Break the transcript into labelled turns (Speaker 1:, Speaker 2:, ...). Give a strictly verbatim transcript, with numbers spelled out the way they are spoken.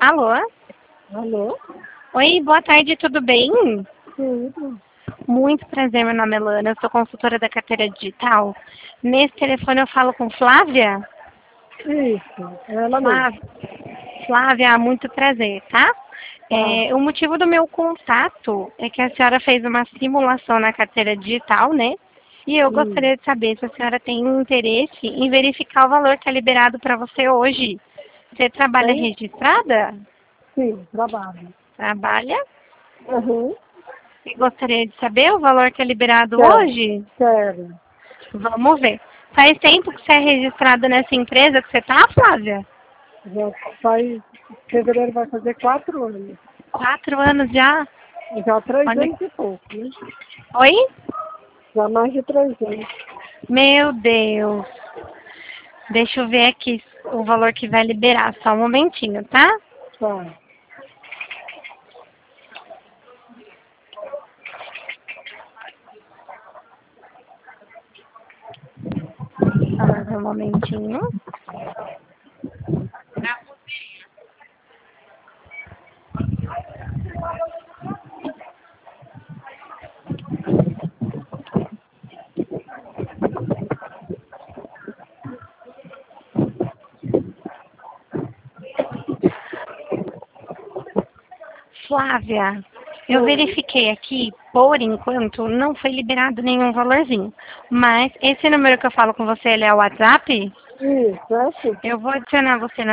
Speaker 1: Alô?
Speaker 2: Alô?
Speaker 1: Oi, boa tarde, tudo bem?
Speaker 2: Tudo.
Speaker 1: Muito prazer, meu nome é Lana, eu sou consultora da carteira digital. Nesse telefone eu falo com Flávia?
Speaker 2: Isso, ela mesmo.
Speaker 1: Flávia, Flávia, muito prazer, tá?
Speaker 2: Tá.
Speaker 1: É, o motivo do meu contato é que a senhora fez uma simulação na carteira digital, né? E eu
Speaker 2: Hum.
Speaker 1: gostaria de saber se a senhora tem interesse em verificar o valor que é liberado para você hoje. Você trabalha
Speaker 2: Tem?
Speaker 1: registrada?
Speaker 2: Sim, trabalho.
Speaker 1: Trabalha?
Speaker 2: Uhum.
Speaker 1: E gostaria de saber o valor que é liberado
Speaker 2: Quero.
Speaker 1: hoje?
Speaker 2: Quero.
Speaker 1: Vamos ver. Faz tempo que você é registrada nessa empresa que você tá, Flávia?
Speaker 2: Já faz. Fevereiro vai fazer quatro anos.
Speaker 1: Quatro anos já?
Speaker 2: Já há três
Speaker 1: Olha.
Speaker 2: anos e pouco, né?
Speaker 1: Oi?
Speaker 2: Já há mais de três anos.
Speaker 1: Meu Deus. Deixa eu ver aqui o valor que vai liberar. Só um momentinho, tá?
Speaker 2: Tá.
Speaker 1: Só mais um momentinho. Flávia, eu
Speaker 2: Oi.
Speaker 1: verifiquei aqui, por enquanto, não foi liberado nenhum valorzinho. Mas esse número que eu falo com você, ele é o WhatsApp?
Speaker 2: Isso, é assim.
Speaker 1: Eu vou adicionar você no